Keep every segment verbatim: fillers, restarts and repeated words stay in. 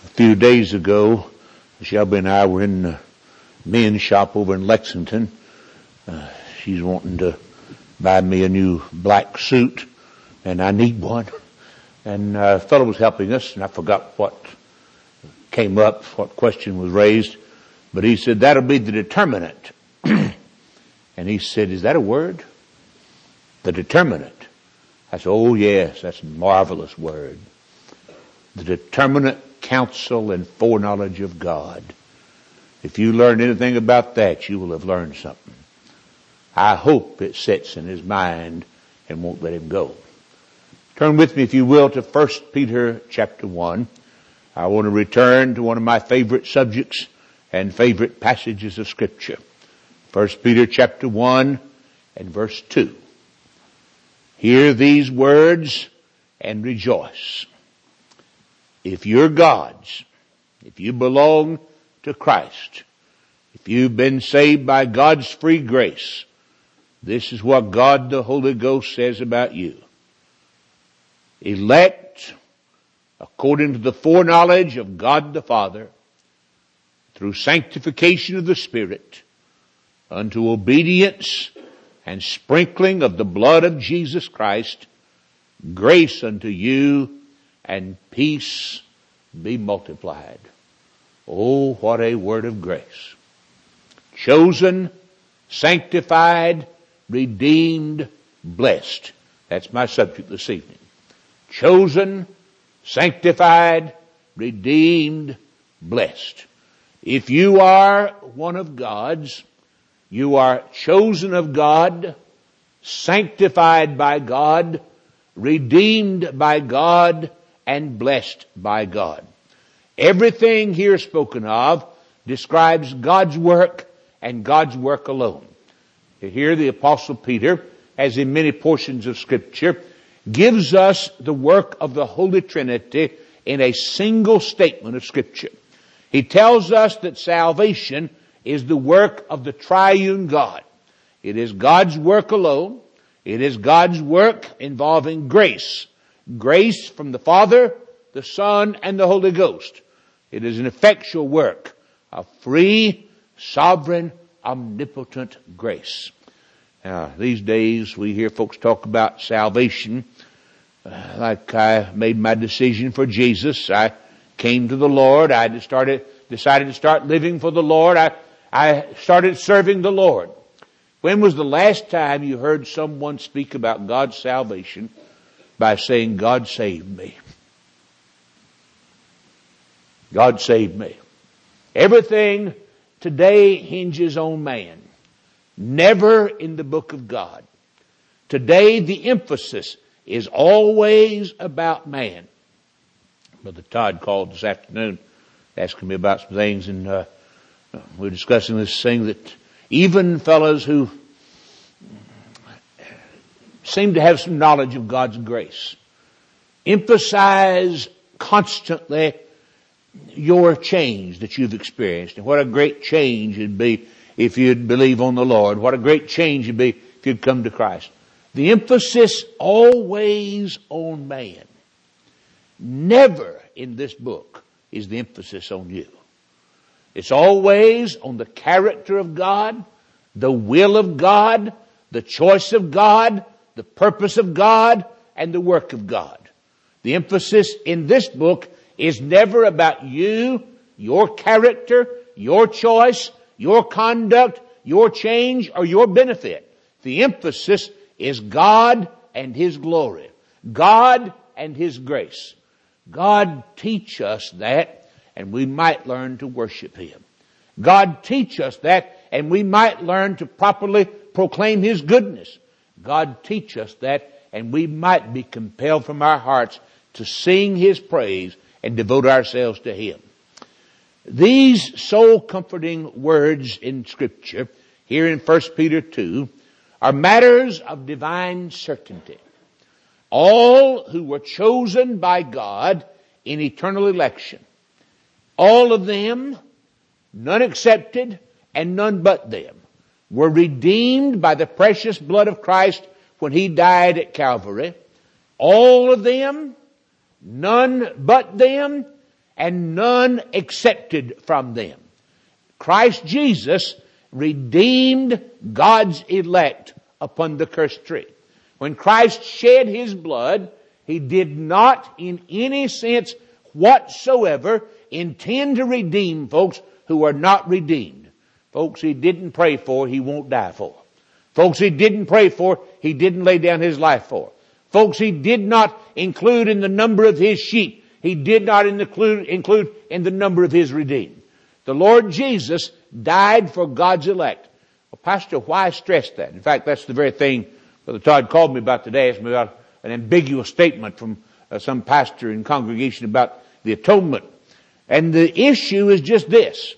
A few days ago, Shelby and I were in the men's shop over in Lexington. Uh, she's wanting to buy me a new black suit, and I need one. And uh, a fellow was helping us, and I forgot what came up, what question was raised. But he said, that'll be the determinant. And he said, is that a word? The determinant. I said, oh yes, that's a marvelous word. The determinate counsel and foreknowledge of God. If you learn anything about that, you will have learned something. I hope it sits in his mind and won't let him go. Turn with me, if you will, to First Peter chapter one. I want to return to one of my favorite subjects and favorite passages of Scripture. First Peter chapter one and verse two. Hear these words and rejoice. If you're God's, if you belong to Christ, if you've been saved by God's free grace, this is what God the Holy Ghost says about you. Elect according to the foreknowledge of God the Father, through sanctification of the Spirit, unto obedience and sprinkling of the blood of Jesus Christ, grace unto you and peace be multiplied. Oh, what a word of grace. Chosen, sanctified, redeemed, blessed. That's my subject this evening. Chosen, sanctified, redeemed, blessed. If you are one of God's, you are chosen of God, sanctified by God, redeemed by God, and blessed by God. Everything here spoken of describes God's work and God's work alone. Here the Apostle Peter, as in many portions of Scripture, gives us the work of the Holy Trinity in a single statement of Scripture. He tells us that salvation is the work of the triune God. It is God's work alone. It is God's work involving grace. Grace from the Father, the Son, and the Holy Ghost. It is an effectual work of free, sovereign, omnipotent grace. Now, these days we hear folks talk about salvation. Uh, like I made my decision for Jesus. I came to the Lord. I started, decided to start living for the Lord. I, I started serving the Lord. When was the last time you heard someone speak about God's salvation by saying, God saved me? God saved me. Everything today hinges on man. Never in the book of God. Today the emphasis is always about man. Brother Todd called this afternoon asking me about some things, and uh, we were discussing this thing that even fellows who seem to have some knowledge of God's grace emphasize constantly your change that you've experienced, and what a great change it'd be if you'd believe on the Lord. What a great change it'd be if you'd come to Christ. The emphasis always on man. Never in this book is the emphasis on you. It's always on the character of God, the will of God, the choice of God, the purpose of God, and the work of God. The emphasis in this book is never about you, your character, your choice, your conduct, your change, or your benefit. The emphasis is God and His glory. God and His grace. God teach us that, and we might learn to worship Him. God teach us that, and we might learn to properly proclaim His goodness. God teach us that, and we might be compelled from our hearts to sing His praise and devote ourselves to Him. These soul-comforting words in Scripture, here in First Peter two, are matters of divine certainty. All who were chosen by God in eternal election, all of them, none excepted and none but them, were redeemed by the precious blood of Christ when He died at Calvary. All of them, none but them, and none accepted from them. Christ Jesus redeemed God's elect upon the cursed tree. When Christ shed His blood, He did not in any sense whatsoever intend to redeem folks who are not redeemed. Folks He didn't pray for, He won't die for. Folks He didn't pray for, He didn't lay down His life for. Folks He did not include in the number of His sheep, He did not include, include in the number of His redeemed. The Lord Jesus died for God's elect. Well, Pastor, why stress that? In fact, that's the very thing Brother Todd called me about today. Asked me about an ambiguous statement from uh, some pastor in congregation about the atonement. And the issue is just this.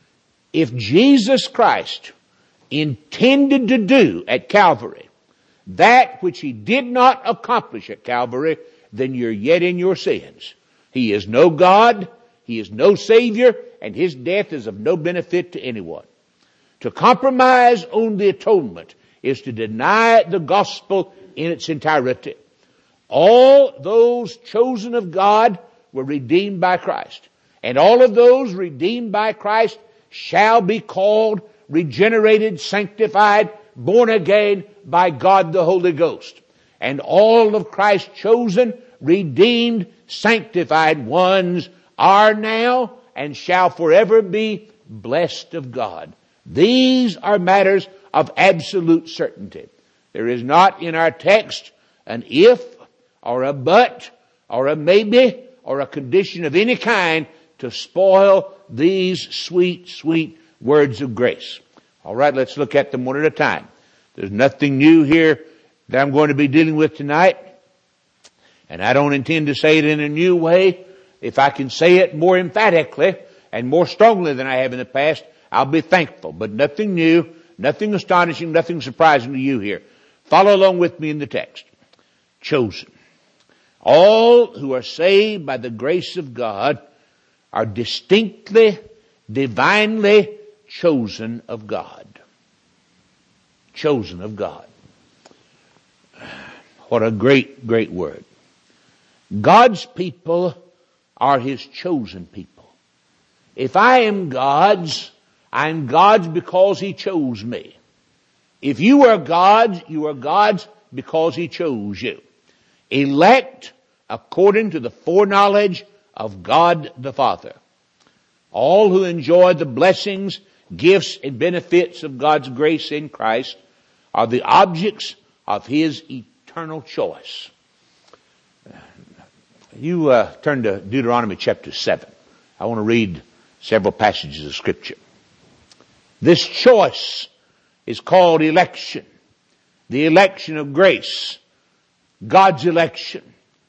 If Jesus Christ intended to do at Calvary that which He did not accomplish at Calvary, then you're yet in your sins. He is no God, He is no Savior, and His death is of no benefit to anyone. To compromise on the atonement is to deny the gospel in its entirety. All those chosen of God were redeemed by Christ. And all of those redeemed by Christ shall be called regenerated, sanctified, born again by God the Holy Ghost. And all of Christ's chosen, redeemed, sanctified ones are now and shall forever be blessed of God. These are matters of absolute certainty. There is not in our text an if or a but or a maybe or a condition of any kind to spoil these sweet, sweet words of grace. All right, let's look at them one at a time. There's nothing new here that I'm going to be dealing with tonight. And I don't intend to say it in a new way. If I can say it more emphatically and more strongly than I have in the past, I'll be thankful. But nothing new, nothing astonishing, nothing surprising to you here. Follow along with me in the text. Chosen. All who are saved by the grace of God are distinctly, divinely chosen of God. Chosen of God. What a great, great word. God's people are His chosen people. If I am God's, I'm God's because He chose me. If you are God's, you are God's because He chose you. Elect according to the foreknowledge of God the Father. All who enjoy the blessings, gifts, and benefits of God's grace in Christ are the objects of His eternal choice. You uh, turn to Deuteronomy chapter seven. I want to read several passages of Scripture. This choice is called election. The election of grace. God's election.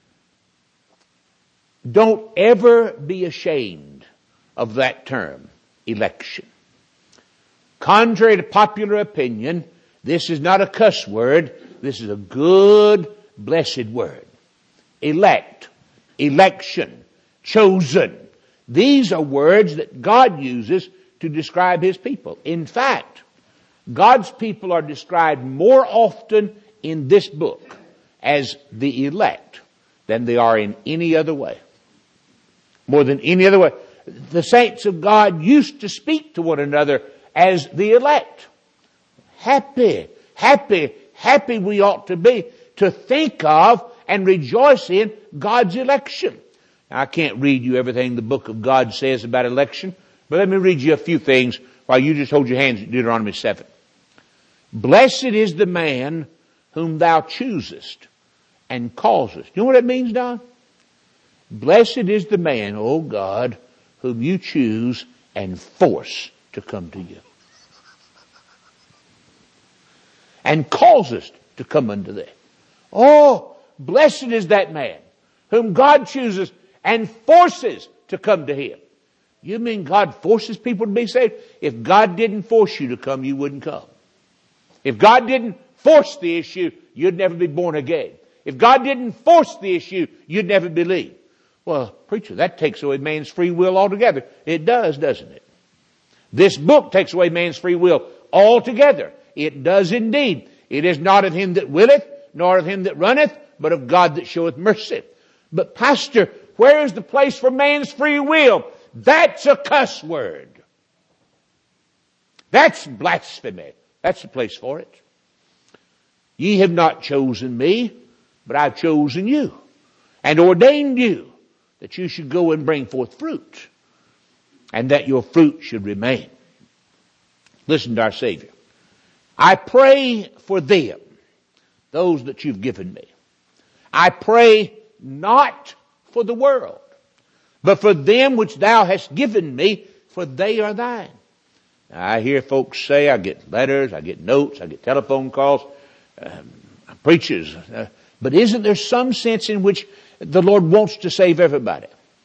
Don't ever be ashamed of that term, election. Contrary to popular opinion, this is not a cuss word. This is a good, blessed word. Elect, election, chosen. These are words that God uses to describe His people. In fact, God's people are described more often in this book as the elect than they are in any other way. More than any other way. The saints of God used to speak to one another as the elect. Happy, happy, happy we ought to be to think of and rejoice in God's election. Now, I can't read you everything the book of God says about election, but let me read you a few things while you just hold your hands at Deuteronomy seven. Blessed is the man whom thou choosest and causest. You know what that means, Don? Blessed is the man, O God, whom you choose and force to come to you. And causest to come unto thee. Oh, blessed is that man whom God chooses and forces to come to Him. You mean God forces people to be saved? If God didn't force you to come, you wouldn't come. If God didn't force the issue, you'd never be born again. If God didn't force the issue, you'd never believe. Well, preacher, that takes away man's free will altogether. It does, doesn't it? This book takes away man's free will altogether. It does indeed. It is not of him that willeth, nor of him that runneth, but of God that showeth mercy. But pastor, Where is the place for man's free will? That's a cuss word. That's blasphemy. That's the place for it. Ye have not chosen me, but I've chosen you and ordained you that you should go and bring forth fruit, and that your fruit should remain. Listen to our Savior. I pray for them, those that you've given me. I pray not for the world, but for them which thou hast given me, for they are thine. Now, I hear folks say, I get letters, I get notes, I get telephone calls, um, preachers, uh, but isn't there some sense in which the Lord wants to save everybody?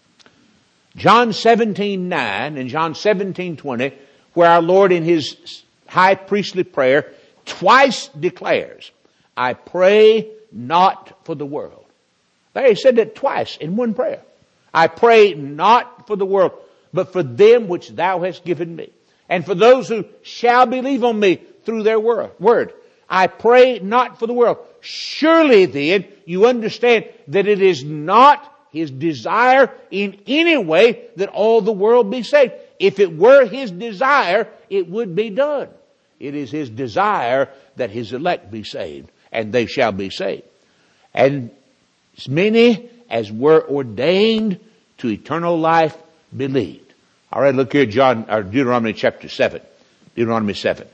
John seventeen nine and John seventeen twenty, where our Lord in His high priestly prayer twice declares, I pray not for the world. There He said that twice in one prayer. I pray not for the world, but for them which thou hast given me, and for those who shall believe on me through their word. I pray not for the world. Surely then you understand that it is not His desire in any way that all the world be saved. If it were His desire, it would be done. It is His desire that His elect be saved, and they shall be saved. And as many as were ordained to eternal life believed. All right, look here, John, or Deuteronomy chapter seven. Deuteronomy seven.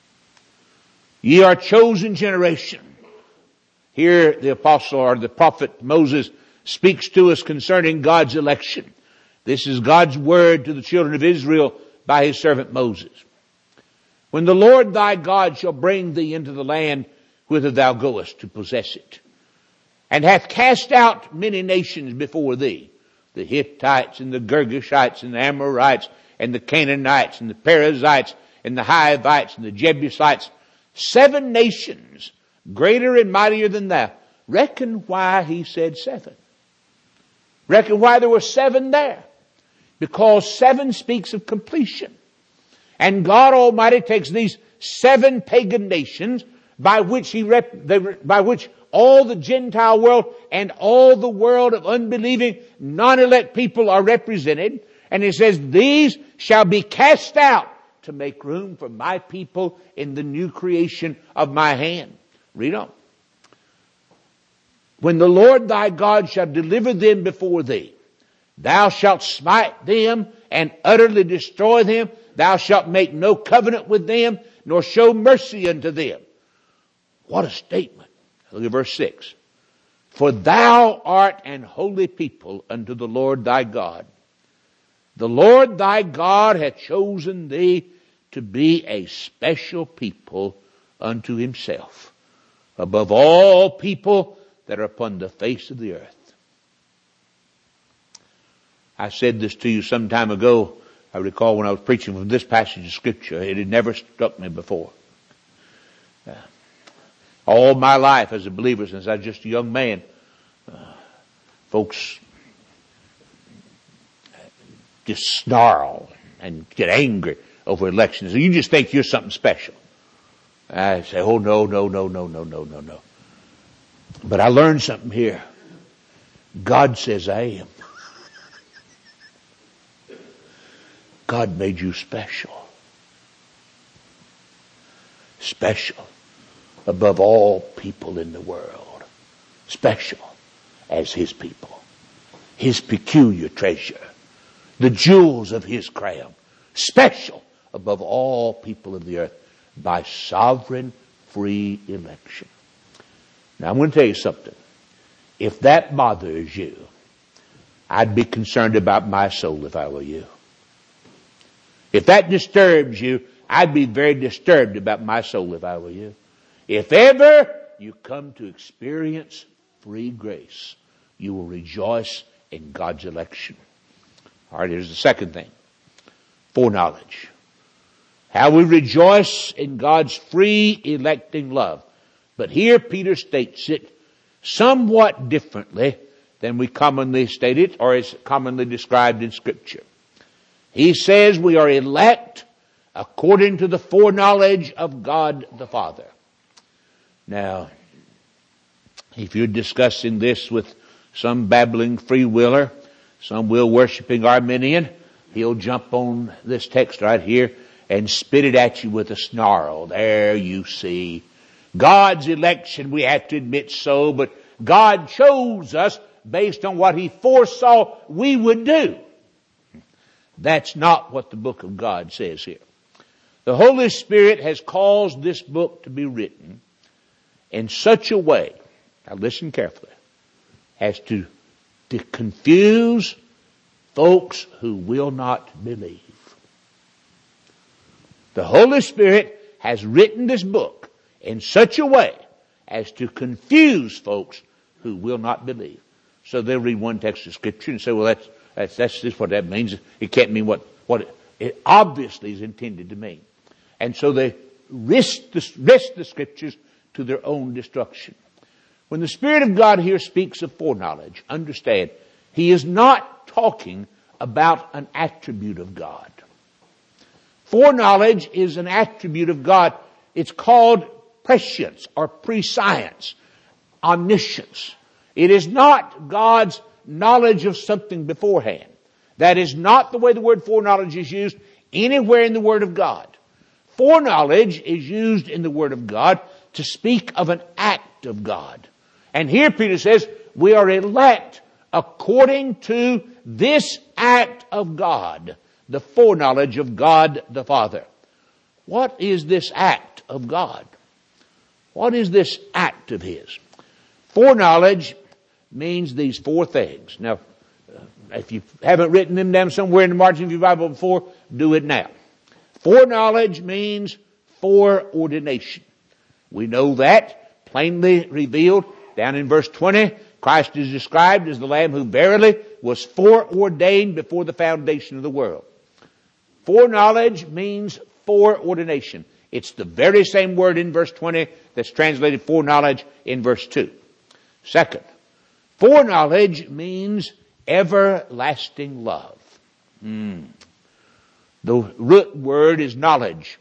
Ye are a chosen generation. Here the apostle or the prophet Moses speaks to us concerning God's election. This is God's word to the children of Israel by His servant Moses. When the Lord thy God shall bring thee into the land whither thou goest to possess it, and hath cast out many nations before thee, the Hittites and the Girgashites and the Amorites and the Canaanites and the Perizzites and the Hivites and the Jebusites, seven nations greater and mightier than thou. Reckon why He said seven. Reckon why there were seven there. Because seven speaks of completion. And God Almighty takes these seven pagan nations by which He rep, they, by which all the Gentile world and all the world of unbelieving, non-elect people are represented. And He says, these shall be cast out to make room for my people in the new creation of my hand. Read on. When the Lord thy God shall deliver them before thee, thou shalt smite them and utterly destroy them. Thou shalt make no covenant with them, nor show mercy unto them. What a statement. Look at verse six. For thou art an holy people unto the Lord thy God. The Lord thy God hath chosen thee to be a special people unto Himself, above all people that are upon the face of the earth. I said this to you some time ago. I recall when I was preaching from this passage of Scripture. It had never struck me before. Uh, all my life as a believer, since I was just a young man, uh, folks just snarl and get angry over elections. You just think you're something special. I say, oh no, no, no, no, no, no, no, no. But I learned something here. God says I am. God made you special. Special above all people in the world. Special as His people. His peculiar treasure. The jewels of His crown. Special above all people of the earth by sovereign free election. Now I'm going to tell you something. If that bothers you, I'd be concerned about my soul if I were you. If that disturbs you, I'd be very disturbed about my soul if I were you. If ever you come to experience free grace, you will rejoice in God's election. All right, here's the second thing. Foreknowledge. How we rejoice in God's free electing love. But here Peter states it somewhat differently than we commonly state it or is commonly described in Scripture. He says we are elect according to the foreknowledge of God the Father. Now, if you're discussing this with some babbling free willer, Some will worshiping Arminian. He'll jump on this text right here and spit it at you with a snarl. There you see. God's election, we have to admit so, but God chose us based on what He foresaw we would do. That's not what the book of God says here. The Holy Spirit has caused this book to be written in such a way, now listen carefully, as to, to confuse folks who will not believe. The Holy Spirit has written this book in such a way as to confuse folks who will not believe. So they'll read one text of Scripture and say, well, that's, that's, that's just what that means. It can't mean what, what it, it obviously is intended to mean. And so they risk the, risk the Scriptures to their own destruction. When the Spirit of God here speaks of foreknowledge, understand, He is not talking about an attribute of God. Foreknowledge is an attribute of God. It's called prescience or prescience, omniscience. It is not God's knowledge of something beforehand. That is not the way the word foreknowledge is used anywhere in the Word of God. Foreknowledge is used in the Word of God to speak of an act of God. And here Peter says, we are elect according to this act of God, the foreknowledge of God the Father. What is this act of God? What is this act of His? Foreknowledge means these four things. Now, if you haven't written them down somewhere in the margin of your Bible before, do it now. Foreknowledge means foreordination. We know that plainly revealed down in verse twenty. Christ is described as the Lamb who verily was foreordained before the foundation of the world. Foreknowledge means foreordination. It's the very same word in verse twenty that's translated foreknowledge in verse two. Second, foreknowledge means everlasting love. Mm. The root word is knowledge.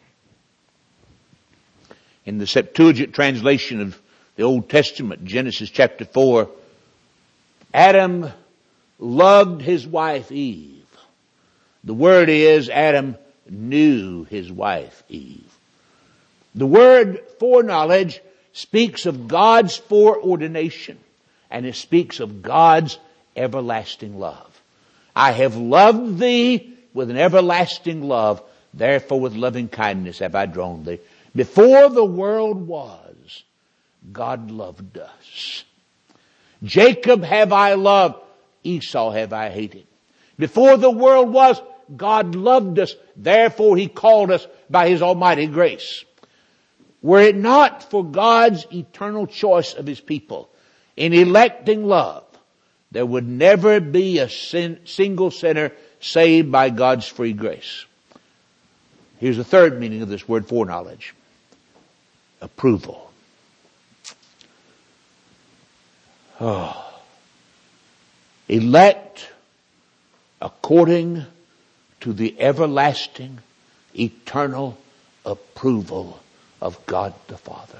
In the Septuagint translation of the Old Testament, Genesis chapter four, Adam loved his wife Eve. The word is Adam knew his wife Eve. The word foreknowledge speaks of God's foreordination, and it speaks of God's everlasting love. I have loved thee with an everlasting love, therefore with loving kindness have I drawn thee. Before the world was, God loved us. Jacob have I loved, Esau have I hated. Before the world was, God loved us, therefore He called us by His almighty grace. Were it not for God's eternal choice of His people in electing love, there would never be a sin, single sinner saved by God's free grace. Here's the third meaning of this word foreknowledge. Approval. Oh. Elect according to the everlasting, eternal approval of God the Father.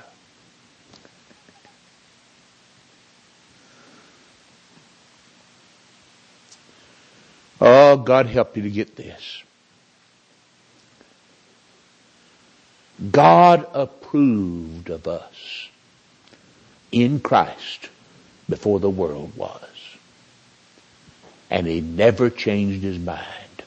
Oh, God help you to get this. God approved of us in Christ before the world was. And He never changed His mind.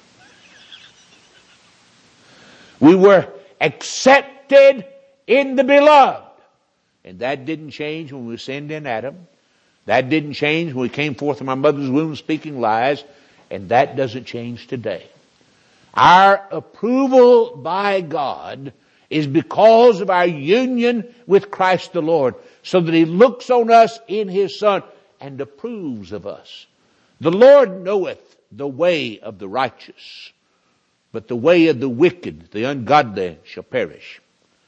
We were accepted in the beloved. And that didn't change when we sinned in Adam. That didn't change when we came forth from our mother's womb speaking lies. And that doesn't change today. Our approval by God is because of our union with Christ the Lord, so that He looks on us in His Son and approves of us. The Lord knoweth the way of the righteous, but the way of the wicked, the ungodly, shall perish.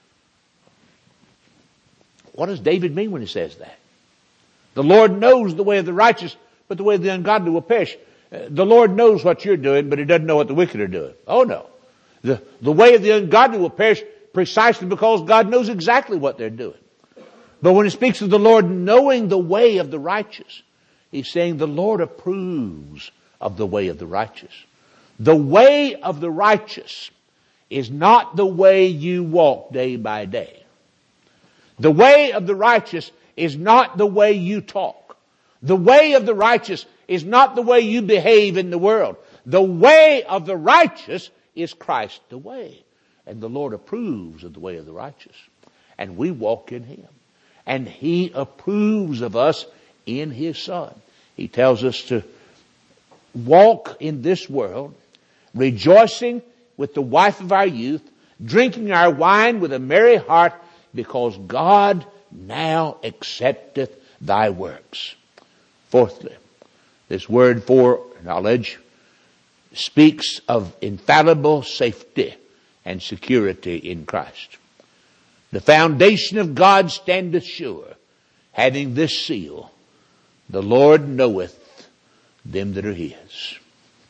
What does David mean when he says that? The Lord knows the way of the righteous, but the way of the ungodly will perish. The Lord knows what you're doing, but He doesn't know what the wicked are doing. Oh no. The, the way of the ungodly will perish precisely because God knows exactly what they're doing. But when He speaks of the Lord knowing the way of the righteous, He's saying the Lord approves of the way of the righteous. The way of the righteous is not the way you walk day by day. The way of the righteous is not the way you talk. The way of the righteous is not the way you behave in the world. The way of the righteous is Christ the way. And the Lord approves of the way of the righteous. And we walk in Him. And He approves of us in His Son. He tells us to walk in this world, rejoicing with the wife of our youth, drinking our wine with a merry heart, because God now accepteth thy works. Fourthly, this word foreknowledge speaks of infallible safety and security in Christ. The foundation of God standeth sure, having this seal, the Lord knoweth them that are His.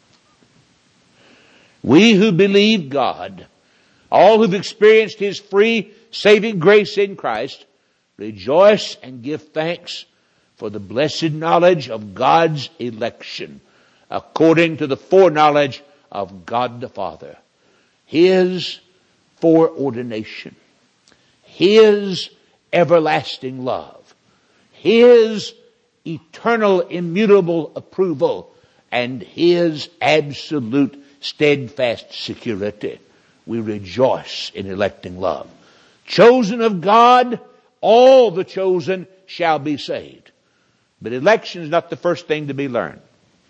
We who believe God, all who've experienced His free saving grace in Christ, rejoice and give thanks for the blessed knowledge of God's election, according to the foreknowledge of God the Father. His foreordination, His everlasting love, His eternal immutable approval, and His absolute steadfast security. We rejoice in electing love. Chosen of God, all the chosen shall be saved. But election is not the first thing to be learned.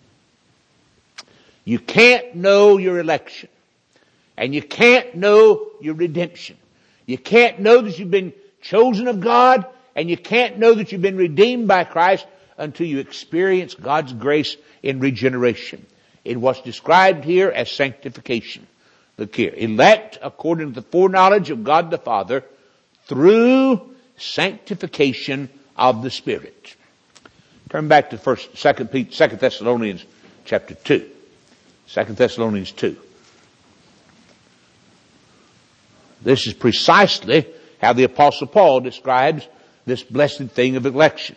You can't know your election. And you can't know your redemption. You can't know that you've been chosen of God, and you can't know that you've been redeemed by Christ until you experience God's grace in regeneration, in what's described here as sanctification. Look here. Elect according to the foreknowledge of God the Father through sanctification of the Spirit. Turn back to first, second, second Thessalonians chapter two. Second Thessalonians two. This is precisely how the Apostle Paul describes this blessed thing of election.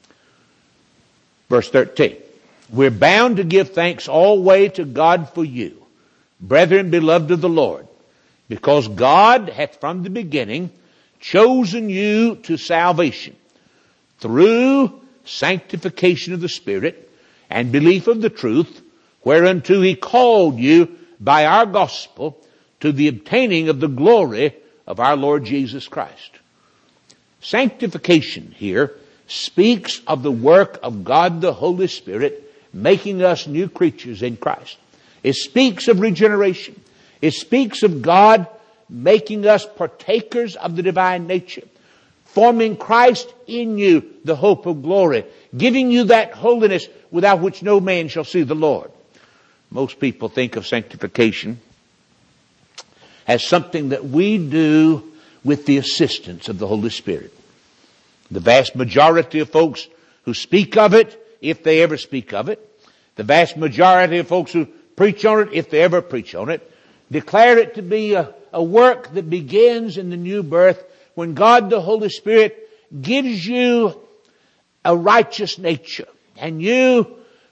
Verse thirteen. We're bound to give thanks always to God for you, brethren beloved of the Lord, because God hath from the beginning chosen you to salvation through sanctification of the Spirit and belief of the truth, whereunto He called you by our gospel to the obtaining of the glory of our Lord Jesus Christ. Sanctification here speaks of the work of God the Holy Spirit making us new creatures in Christ. It speaks of regeneration. It speaks of God making us partakers of the divine nature, forming Christ in you, the hope of glory, giving you that holiness without which no man shall see the Lord. Most people think of sanctification as something that we do with the assistance of the Holy Spirit. The vast majority of folks who speak of it, if they ever speak of it, the vast majority of folks who preach on it, if they ever preach on it, declare it to be a, a work that begins in the new birth when God the Holy Spirit gives you a righteous nature, and you,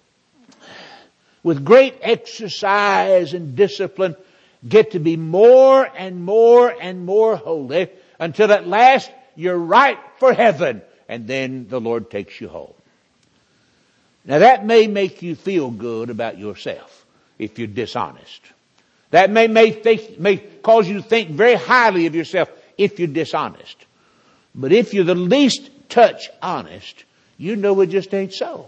with great exercise and discipline, get to be more and more and more holy until at last you're right for heaven, and then the Lord takes you home. Now that may make you feel good about yourself if you're dishonest. That may, may, think, may cause you to think very highly of yourself if you're dishonest. But if you're the least touch honest, you know it just ain't so.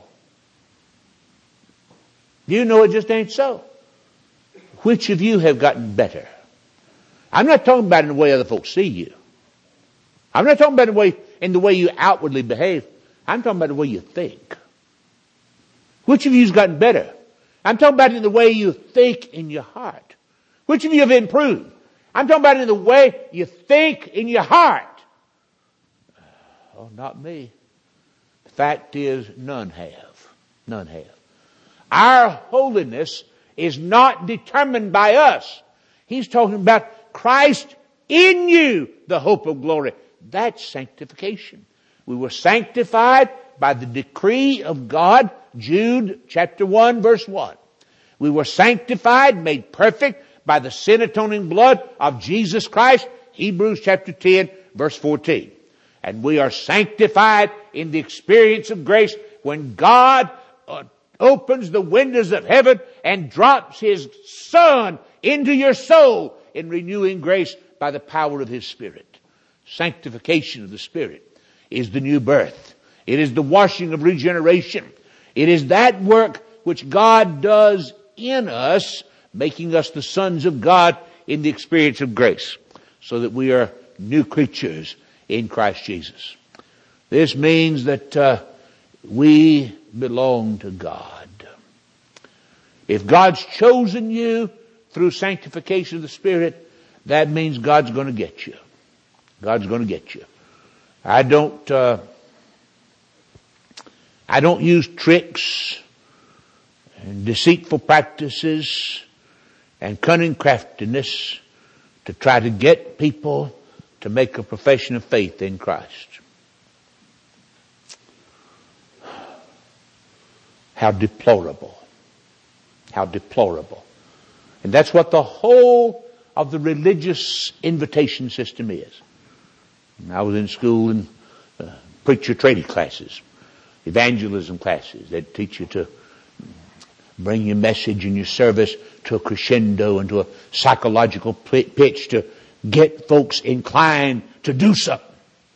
You know it just ain't so. Which of you have gotten better? I'm not talking about in the way other folks see you. I'm not talking about in the way, in the way you outwardly behave. I'm talking about the way you think. Which of you has gotten better? I'm talking about in the way you think in your heart. Which of you have improved? I'm talking about in the way you think in your heart. Oh, not me. The fact is, none have. None have. Our holiness is not determined by us. He's talking about Christ in you, the hope of glory. That's sanctification. We were sanctified by the decree of God, Jude chapter one verse one. We were sanctified, made perfect by the sin atoning blood of Jesus Christ. Hebrews chapter ten, verse fourteen. And we are sanctified in the experience of grace when God uh, opens the windows of heaven and drops His Son into your soul in renewing grace by the power of His Spirit. Sanctification of the Spirit is the new birth. It is the washing of regeneration. It is that work which God does in us, making us the sons of God in the experience of grace, so that we are new creatures in Christ Jesus. This means that uh, we belong to God. If God's chosen you through sanctification of the Spirit, that means God's going to get you. God's going to get you. I don't, uh, I don't use tricks and deceitful practices and cunning craftiness to try to get people to make a profession of faith in Christ. How deplorable. How deplorable. And that's what the whole of the religious invitation system is. I was in school in uh, preacher training classes, evangelism classes that teach you to bring your message and your service to a crescendo and to a psychological pitch to get folks inclined to do something.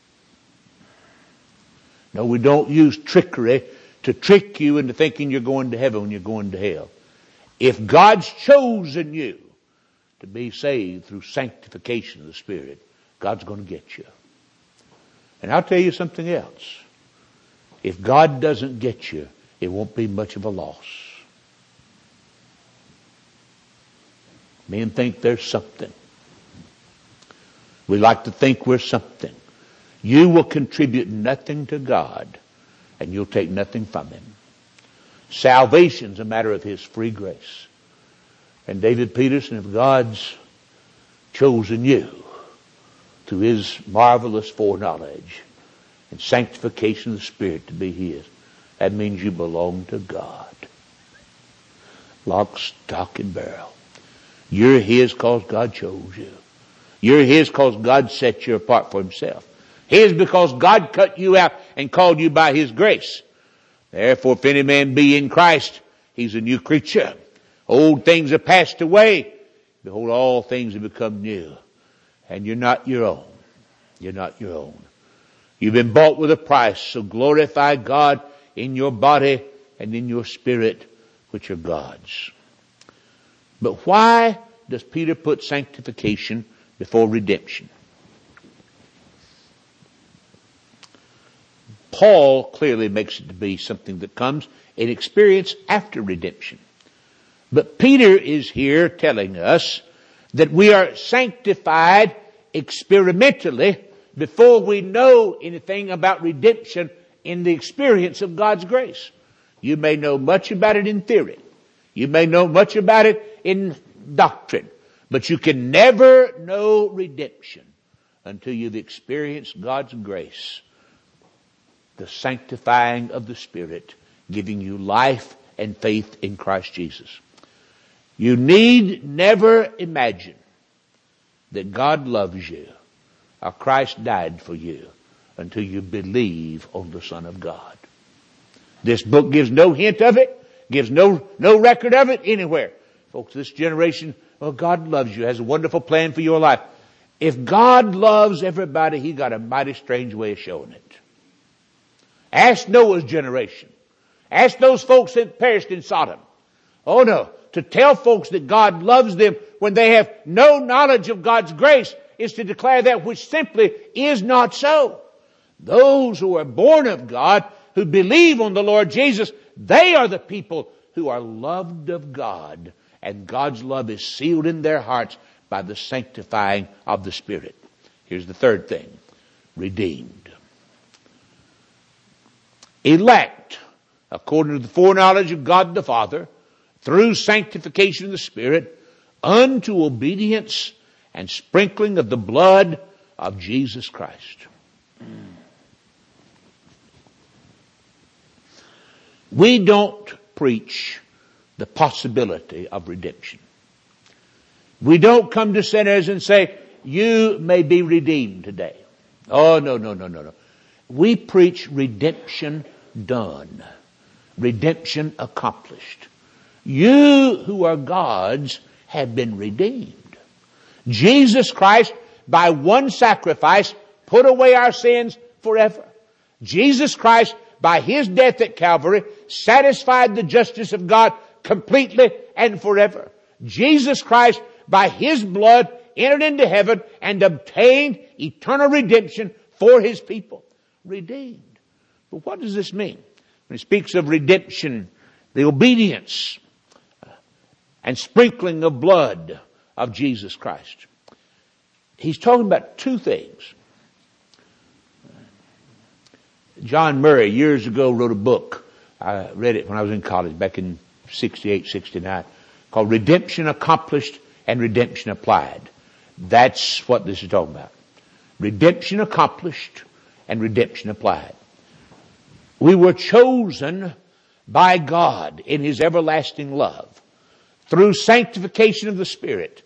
No, we don't use trickery to trick you into thinking you're going to heaven when you're going to hell. If God's chosen you to be saved through sanctification of the Spirit, God's going to get you. And I'll tell you something else. If God doesn't get you, it won't be much of a loss. Men think there's something. We like to think we're something. You will contribute nothing to God, and you'll take nothing from Him. Salvation's a matter of His free grace. And David Peterson, if God's chosen you through His marvelous foreknowledge and sanctification of the Spirit to be His, that means you belong to God. Lock, stock, and barrel. You're His because God chose you. You're His because God set you apart for Himself. His because God cut you out and called you by His grace. Therefore, if any man be in Christ, he's a new creature. Old things have passed away. Behold, all things have become new. And you're not your own. You're not your own. You've been bought with a price, so glorify God in your body and in your spirit, which are God's. But why does Peter put sanctification before redemption? Paul clearly makes it to be something that comes in experience after redemption. But Peter is here telling us that we are sanctified experimentally before we know anything about redemption in the experience of God's grace. You may know much about it in theory. You may know much about it in doctrine. But you can never know redemption until you've experienced God's grace. The sanctifying of the Spirit, giving you life and faith in Christ Jesus. You need never imagine that God loves you or Christ died for you until you believe on the Son of God. This book gives no hint of it, gives no, no record of it anywhere. Folks, this generation, well, God loves you, has a wonderful plan for your life. If God loves everybody, He got a mighty strange way of showing it. Ask Noah's generation. Ask those folks that perished in Sodom. Oh no, to tell folks that God loves them when they have no knowledge of God's grace is to declare that which simply is not so. Those who are born of God, who believe on the Lord Jesus, they are the people who are loved of God, and God's love is sealed in their hearts by the sanctifying of the Spirit. Here's the third thing. Redeemed. Elect, according to the foreknowledge of God the Father, through sanctification of the Spirit, unto obedience and sprinkling of the blood of Jesus Christ. We don't preach the possibility of redemption. We don't come to sinners and say, you may be redeemed today. Oh, no, no, no, no, no. We preach redemption done. Redemption accomplished. You who are God's have been redeemed. Jesus Christ, by one sacrifice, put away our sins forever. Jesus Christ, by His death at Calvary, satisfied the justice of God completely and forever. Jesus Christ, by His blood, entered into heaven and obtained eternal redemption for His people. Redeemed. But what does this mean? When He speaks of redemption, the obedience and sprinkling of blood of Jesus Christ, He's talking about two things. John Murray years ago wrote a book. I read it when I was in college back in sixty-eight, sixty-nine, called Redemption Accomplished and Redemption Applied. That's what this is talking about. Redemption accomplished and redemption applied. We were chosen by God in His everlasting love through sanctification of the Spirit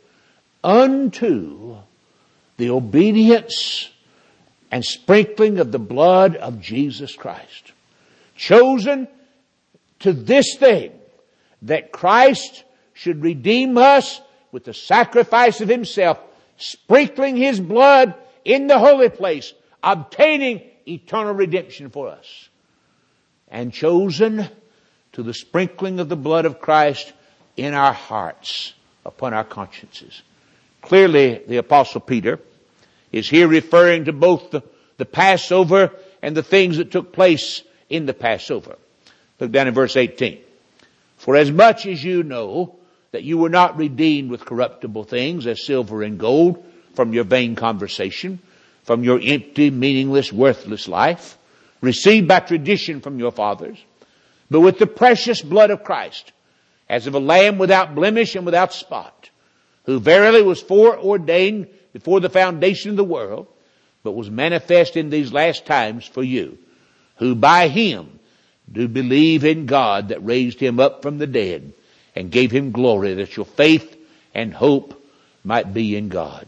unto the obedience and sprinkling of the blood of Jesus Christ. Chosen to this thing, that Christ should redeem us with the sacrifice of Himself, sprinkling His blood in the holy place, obtaining eternal redemption for us. And chosen to the sprinkling of the blood of Christ in our hearts, upon our consciences. Clearly, the Apostle Peter is here referring to both the, the Passover and the things that took place in the Passover. Look down in verse eighteen. For as much as you know that you were not redeemed with corruptible things as silver and gold from your vain conversation, from your empty, meaningless, worthless life, received by tradition from your fathers, but with the precious blood of Christ, as of a lamb without blemish and without spot, who verily was foreordained before the foundation of the world, but was manifest in these last times for you, who by Him do believe in God that raised Him up from the dead and gave Him glory, that your faith and hope might be in God.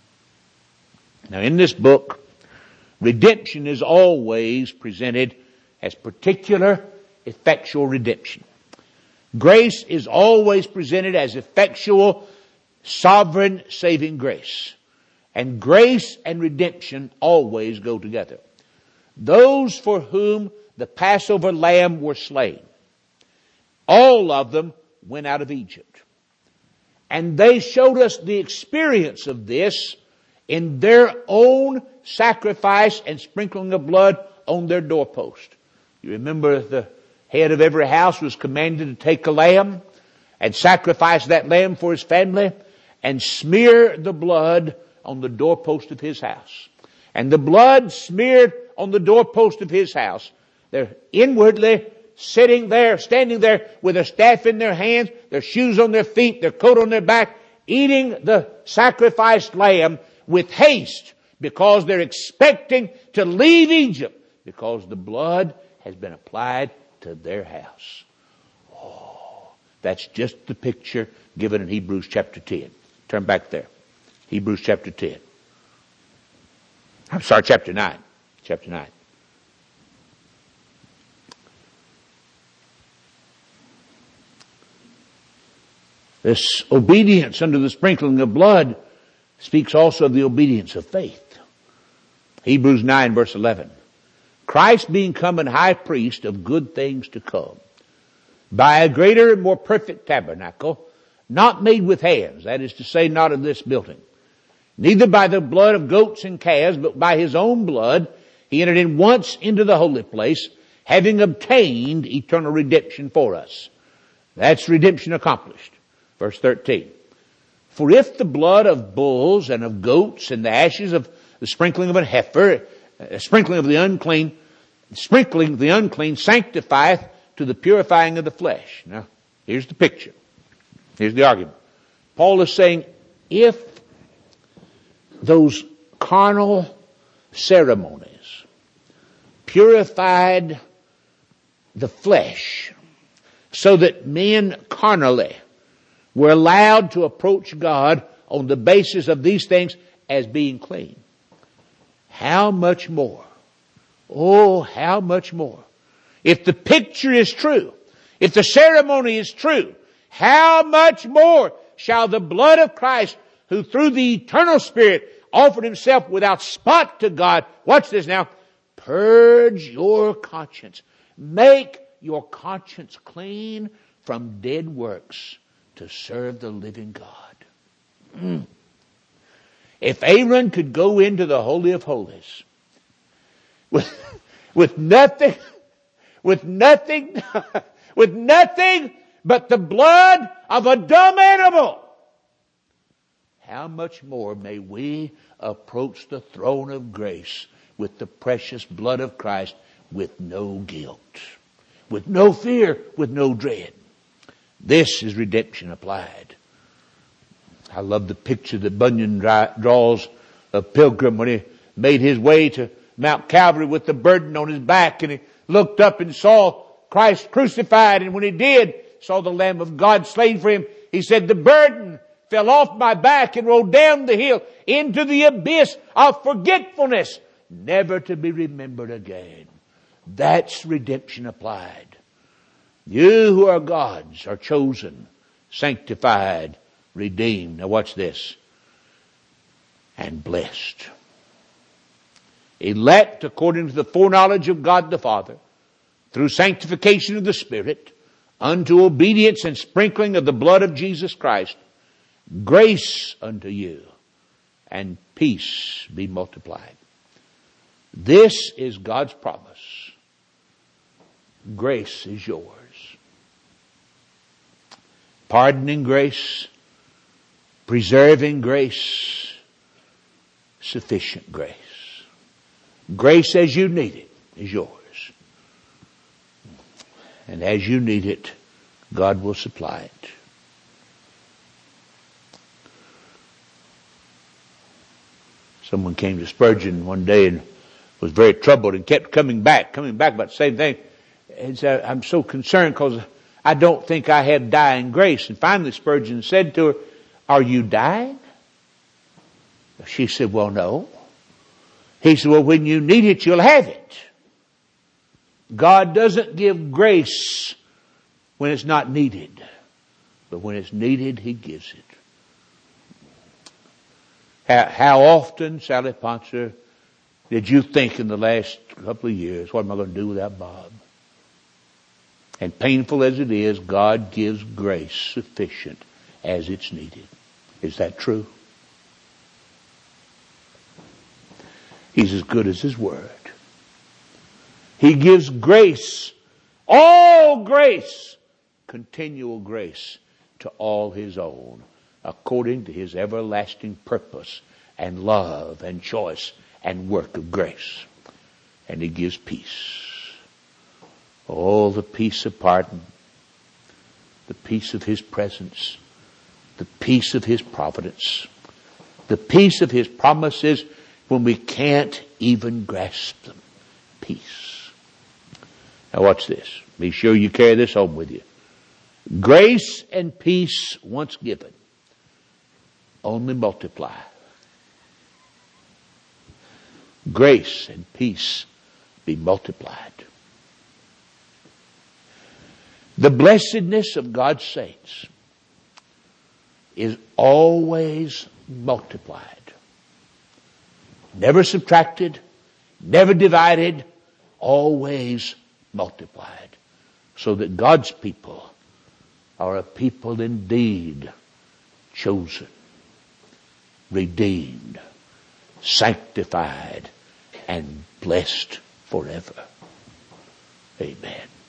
Now in this book, redemption is always presented as particular, effectual redemption. Grace is always presented as effectual, sovereign, saving grace. And grace and redemption always go together. Those for whom the Passover lamb were slain, all of them went out of Egypt. And they showed us the experience of this in their own sacrifice and sprinkling of blood on their doorpost. You remember the head of every house was commanded to take a lamb and sacrifice that lamb for his family and smear the blood on the doorpost of his house. And the blood smeared on the doorpost of his house, they're inwardly sitting there, standing there with a staff in their hands, their shoes on their feet, their coat on their back, eating the sacrificed lamb with haste because they're expecting to leave Egypt because the blood has been applied to their house. Oh, that's just the picture given in Hebrews chapter ten. Turn back there. Hebrews chapter ten. I'm sorry, chapter nine. Chapter nine. This obedience under the sprinkling of blood speaks also of the obedience of faith. Hebrews nine verse eleven. Christ being come an high priest of good things to come, by a greater and more perfect tabernacle, not made with hands, that is to say, not of this building, neither by the blood of goats and calves, but by His own blood, He entered in once into the holy place, having obtained eternal redemption for us. That's redemption accomplished. Verse thirteen. For if the blood of bulls and of goats and the ashes of the sprinkling of a heifer, uh, sprinkling of the unclean, sprinkling of the unclean sanctifieth to the purifying of the flesh. Now, here's the picture. Here's the argument. Paul is saying, if those carnal ceremonies purified the flesh, so that men carnally were allowed to approach God on the basis of these things as being clean. How much more? Oh, how much more? If the picture is true, if the ceremony is true, how much more shall the blood of Christ, who through the eternal Spirit offered himself without spot to God, watch this now, purge your conscience. Make your conscience clean from dead works to serve the living God. Mm. If Aaron could go into the Holy of Holies with, with nothing, with nothing, with nothing but the blood of a dumb animal, how much more may we approach the throne of grace with the precious blood of Christ with no guilt, with no fear, with no dread. This is redemption applied. I love the picture that Bunyan draws of Pilgrim when he made his way to Mount Calvary with the burden on his back, and he looked up and saw Christ crucified, and when he did, saw the Lamb of God slain for him. He said, the burden fell off my back and rolled down the hill into the abyss of forgetfulness, never to be remembered again. That's redemption applied. You who are God's are chosen, sanctified, redeemed. Now watch this. And blessed. Elect according to the foreknowledge of God the Father, through sanctification of the Spirit, unto obedience and sprinkling of the blood of Jesus Christ, grace unto you, and peace be multiplied. This is God's promise. Grace is yours. Pardoning grace, preserving grace, sufficient grace. Grace as you need it is yours. And as you need it, God will supply it. Someone came to Spurgeon one day and was very troubled and kept coming back, coming back about the same thing. And said, I'm so concerned because I don't think I have dying grace. And finally Spurgeon said to her, are you dying? She said, well, no. He said, well, when you need it, you'll have it. God doesn't give grace when it's not needed. But when it's needed, He gives it. How, how often, Sally Ponser, did you think in the last couple of years, what am I going to do without Bob? And painful as it is, God gives grace sufficient as it's needed. Is that true? He's as good as His word. He gives grace, all grace, continual grace to all His own, according to His everlasting purpose and love and choice and work of grace. And He gives peace. Oh, the peace of pardon, the peace of His presence, the peace of His providence, the peace of His promises when we can't even grasp them. Peace. Now watch this. Be sure you carry this home with you. Grace and peace once given only multiply. Grace and peace be multiplied. The blessedness of God's saints is always multiplied. Never subtracted, never divided, always multiplied. So that God's people are a people indeed chosen, redeemed, sanctified, and blessed forever. Amen.